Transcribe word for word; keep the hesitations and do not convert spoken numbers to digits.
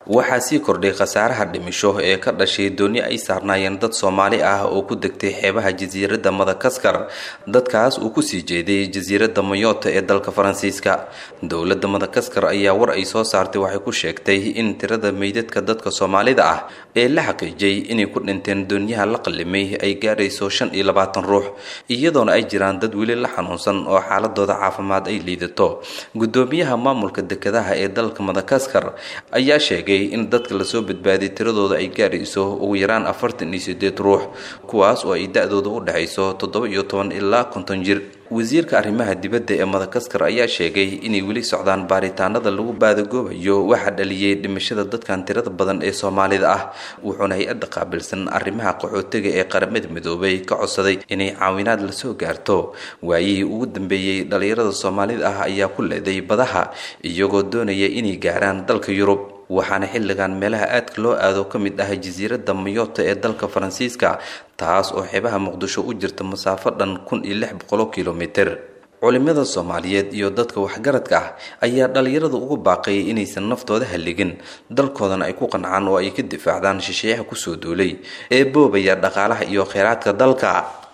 waxaa sii kordhay khasaaraha dhimisho ee ka dhashay dooni ay saarnaayeen dad Soomaali ah oo ku degtay xeebaha jasiiradda Madagascar dadkaas uu ku sii jeeday jasiiradda Mayotte ee dalka Faransiiska. Dowladda Madagascar ayaa war ay soo saartay waxay ku sheegtay in tirada meydadka dadka Soomaalida ah ee la xaqiijiyay inay ku dhinteen doonyaha la qalimay ay gaarayso shan iyo labaatan ruux, iyadoona ay jiraan dad weli la xanuunsan oo xaaladooda caafimaad ay liidato. Gudoomiyaha maamulka dekedaha ee dalka Madagascar ayaa sheegay in dadka la soo badbaadiyay tiradooda ay gaarayso ugu yaraan afartan iyo siddeed ruux, kuwaas oo ay da'doodu u dhaxayso toddoba iyo toban ilaa konton jir. wasiirka arrimaha dibadda ee Madagascar ayaa sheegay inay weli socdaan baaritaanada lagu baadagoobayo waxa dhaliyay dhimashada dadkan tirada badan ee Soomaalida ah, wuxuuna hay'adda qaabilsan arrimaha qaxootiga ee qaramada midoobay ka codsaday inay caawinaad la soo gaarto. Waayii ugu dambeeyay dhalinyarada Soomaalida ah ayaa ku leeday badaha iyagoo doonaya inay gaaraan dalka Yurub, waxaana xilligan meelaha aadka loo aado ka mid ah jasiiradda Mayotte ee dalka Faransiiska, taas oo xeebaha Muqdisho u jirta masaafo dhan kun iyo lix boqol kiiloomitir. culimada Soomaaliyeed iyo dadka waxgaradka ah ayaa dhalinyarada ugu baaqay inaysan naftooda haligin, dalkoodana ay ku qancaan oo ay ka difaacdaan shisheeyaha ku soo duulay ee boobaya dhaqaalaha iyo kheyraadka dalka.